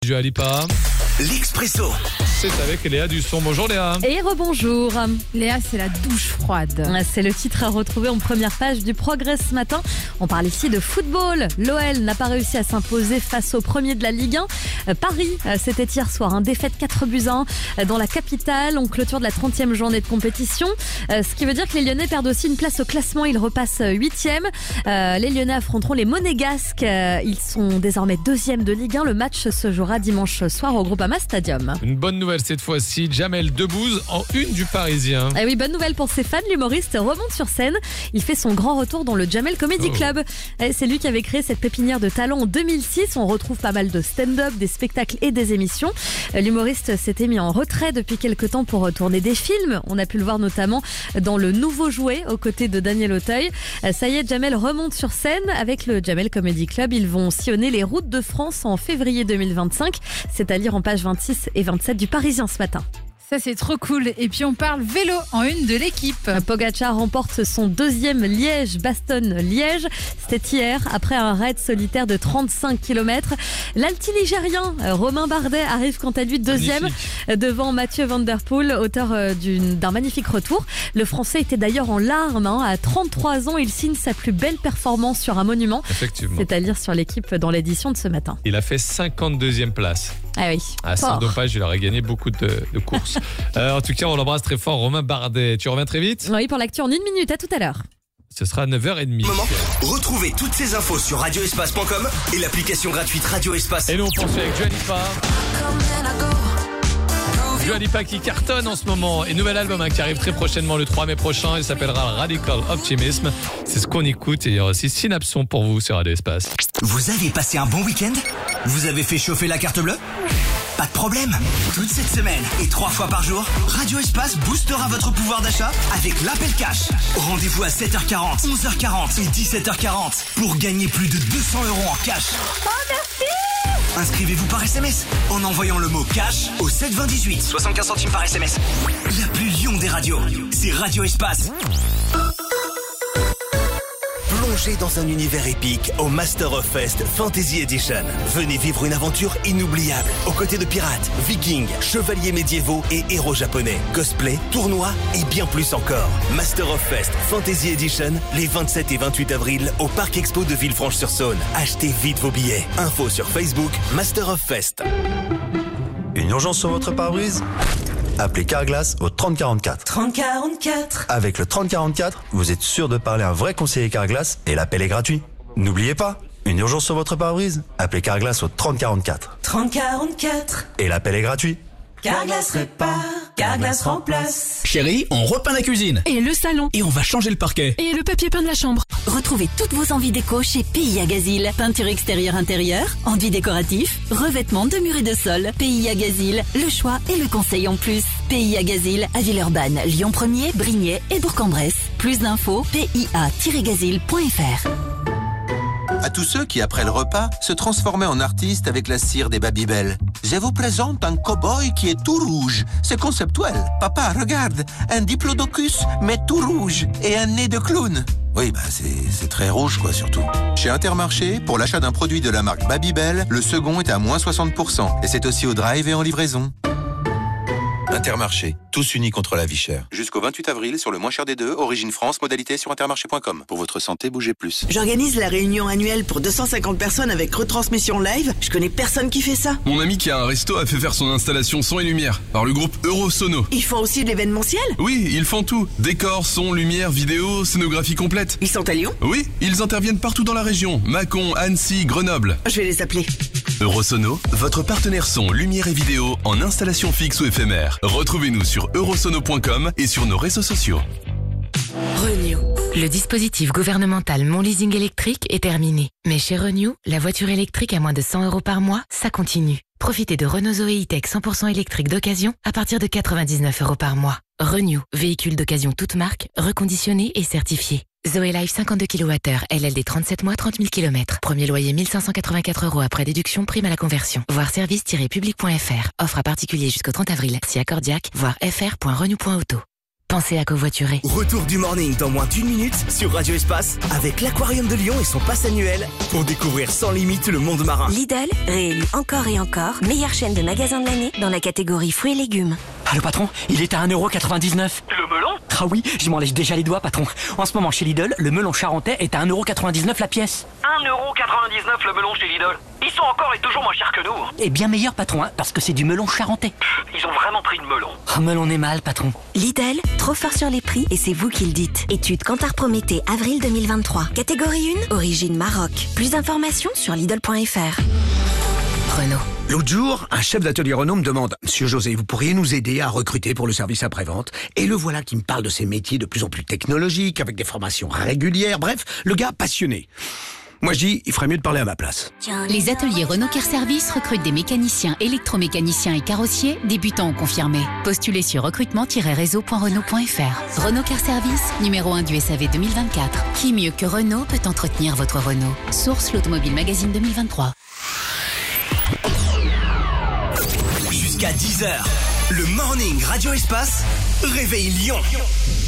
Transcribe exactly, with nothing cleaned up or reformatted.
Du Alipa. L'Expresso. C'est avec Léa Dusson. Bonjour Léa. Et rebonjour. Léa, c'est la douche froide. C'est le titre à retrouver en première page du Progrès ce matin. On parle ici de football. L'O L n'a pas réussi à s'imposer face au premier de la Ligue un. Paris, c'était hier soir, un défaite quatre buts à un dans la capitale. On clôture de la trentième journée de compétition. Ce qui veut dire que les Lyonnais perdent aussi une place au classement. Ils repassent huitième. Les Lyonnais affronteront les Monégasques. Ils sont désormais deuxième de Ligue un. Le match se jouera dimanche soir au Groupama Stadium. Une bonne nouvelle cette fois-ci, Jamel Debbouze en une du Parisien. Eh oui, bonne nouvelle pour ses fans, l'humoriste remonte sur scène. Il fait son grand retour dans le Jamel Comedy oh. Club. C'est lui qui avait créé cette pépinière de talent en deux mille six. On retrouve pas mal de stand-up, des spectacles et des émissions. L'humoriste s'était mis en retrait depuis quelques temps pour tourner des films. On a pu le voir notamment dans Le Nouveau Jouet aux côtés de Daniel Auteuil. Ça y est, Jamel remonte sur scène avec le Jamel Comedy Club. Ils vont sillonner les routes de France en février deux mille vingt-cinq. C'est à lire en page vingt-six et vingt-sept du Parisien ce matin. Ça, c'est trop cool. Et puis, on parle vélo en une de l'équipe. Pogacar remporte son deuxième Liège-Bastogne-Liège. C'était hier, après un raid solitaire de trente-cinq kilomètres. L'alti-ligérien Romain Bardet arrive quant à lui deuxième magnifique. Devant Mathieu Van Der Poel, auteur d'une, d'un magnifique retour. Le Français était d'ailleurs en larmes. Hein. À trente-trois ans, il signe sa plus belle performance sur un monument. Effectivement. C'est à lire sur l'équipe dans l'édition de ce matin. Il a fait cinquante-deuxième place. Ah oui. Ah, sans dopage, il aurait gagné beaucoup de, de courses. euh, en tout cas, on l'embrasse très fort, Romain Bardet. Tu reviens très vite ? Oui, pour l'actu en une minute. À tout à l'heure. Ce sera à neuf heures trente. Moment. Retrouvez toutes ces infos sur radio espace point com et l'application gratuite Radio Espace. Et nous, on poursuit avec Dua Lipa. Dua Lipa qui cartonne en ce moment. Et nouvel album hein, qui arrive très prochainement le trois mai prochain. Il s'appellera Radical Optimism. C'est ce qu'on écoute. Et il y aura aussi Synapson pour vous sur Radio Espace. Vous avez passé un bon week-end ? Vous avez fait chauffer la carte bleue ? Pas de problème. Toute cette semaine et trois fois par jour, Radio Espace boostera votre pouvoir d'achat avec l'appel cash. Rendez-vous à sept heures quarante, onze heures quarante et dix-sept heures quarante pour gagner plus de deux cents euros en cash. Oh, merci! Inscrivez-vous par S M S en envoyant le mot cash au sept vingt dix-huit, soixante-quinze centimes par S M S. La plus lion des radios, c'est Radio Espace. Plongez dans un univers épique au Master of Fest Fantasy Edition. Venez vivre une aventure inoubliable aux côtés de pirates, vikings, chevaliers médiévaux et héros japonais. Cosplay, tournois et bien plus encore. Master of Fest Fantasy Edition les vingt-sept et vingt-huit avril au Parc Expo de Villefranche-sur-Saône. Achetez vite vos billets. Info sur Facebook Master of Fest. Une urgence sur votre pare-brise ? Appelez Carglass au trente quarante-quatre. trente quarante-quatre. Avec le trente quarante-quatre, vous êtes sûr de parler à un vrai conseiller Carglass et l'appel est gratuit. N'oubliez pas, une urgence sur votre pare-brise ? Appelez Carglass au trente quarante-quatre. trente quarante-quatre. Et l'appel est gratuit. Carglass répare, Carglass remplace. Chérie, on repeint la cuisine. Et le salon. Et on va changer le parquet. Et le papier peint de la chambre. Retrouvez toutes vos envies déco chez P I A Gazil. Peinture extérieure intérieure, enduit décoratif, revêtement de mur et de sol. P I A Gazil, le choix et le conseil en plus. P I A Gazil à Villeurbanne, Lyon premier, Brignais et Bourg-en-Bresse. Plus d'infos, p i a tiret gazil point f r. À tous ceux qui, après le repas, se transformaient en artistes avec la cire des Babybel. Je vous présente un cow-boy qui est tout rouge. C'est conceptuel. Papa, regarde, un diplodocus, mais tout rouge, et un nez de clown. Oui, bah c'est, c'est très rouge, quoi, surtout. Chez Intermarché, pour l'achat d'un produit de la marque Babybel, le second est à moins soixante pour cent. Et c'est aussi au drive et en livraison. Intermarché, tous unis contre la vie chère. Jusqu'au vingt-huit avril, sur le moins cher des deux, Origine France, modalité sur intermarché point com. Pour votre santé, bougez plus. J'organise la réunion annuelle pour deux cent cinquante personnes avec retransmission live. Je connais personne qui fait ça. Mon ami qui a un resto a fait faire son installation son et lumière par le groupe Eurosono. Ils font aussi de l'événementiel ? Oui, ils font tout. Décor, son, lumière, vidéo, scénographie complète. Ils sont à Lyon ? Oui, ils interviennent partout dans la région. Mâcon, Annecy, Grenoble. Je vais les appeler. Eurosono, votre partenaire son, lumière et vidéo en installation fixe ou éphémère. Retrouvez-nous sur eurosono point com et sur nos réseaux sociaux. Renew. Le dispositif gouvernemental Mon Leasing électrique est terminé. Mais chez Renew, la voiture électrique à moins de cent euros par mois, ça continue. Profitez de Renault Zoé E-Tech cent pour cent électrique d'occasion à partir de quatre-vingt-dix-neuf euros par mois. Renew, véhicule d'occasion toute marque, reconditionné et certifié. Zoé Life cinquante-deux kilowattheures, L L D trente-sept mois, trente mille kilomètres. Premier loyer mille cinq cent quatre-vingt-quatre euros après déduction, prime à la conversion. Voir service tiret public point f r. Offre à particulier jusqu'au trente avril. Si accordiaque, voir f r point renew point auto. pensez à covoiturer. Retour du morning dans moins d'une minute sur Radio Espace avec l'Aquarium de Lyon et son pass annuel pour découvrir sans limite le monde marin. Lidl, réélu encore et encore, meilleure chaîne de magasins de l'année dans la catégorie fruits et légumes. Ah, le patron, il est à un euro quatre-vingt-dix-neuf. Le melon ? Ah oui, je m'en lèche déjà les doigts, patron. En ce moment, chez Lidl, le melon charentais est à un euro quatre-vingt-dix-neuf la pièce. un euro quatre-vingt-dix-neuf le melon chez Lidl. Ils sont encore et toujours moins chers que nous. Et bien meilleur, patron, hein, parce que c'est du melon charentais. Ils ont vraiment pris le melon. Ah, oh, melon est mal, patron. Lidl, trop fort sur les prix et c'est vous qui le dites. Étude Kantar Prométhée, avril deux mille vingt-trois. Catégorie un, origine Maroc. Plus d'informations sur Lidl point F R. Renault. L'autre jour, un chef d'atelier Renault me demande « Monsieur José, vous pourriez nous aider à recruter pour le service après-vente ?» Et le voilà qui me parle de ces métiers de plus en plus technologiques, avec des formations régulières, bref, le gars passionné. Moi je dis, il ferait mieux de parler à ma place. Les ateliers Renault Car Service recrutent des mécaniciens, électromécaniciens et carrossiers, débutants ou confirmés. Postulez sur recrutement tiret réseau point renault point F R. Renault Car Service, numéro un du S A V deux mille vingt-quatre. Qui mieux que Renault peut entretenir votre Renault? Source l'Automobile Magazine deux mille vingt-trois. Jusqu'à dix heures, le morning Radio Espace réveille Lyon.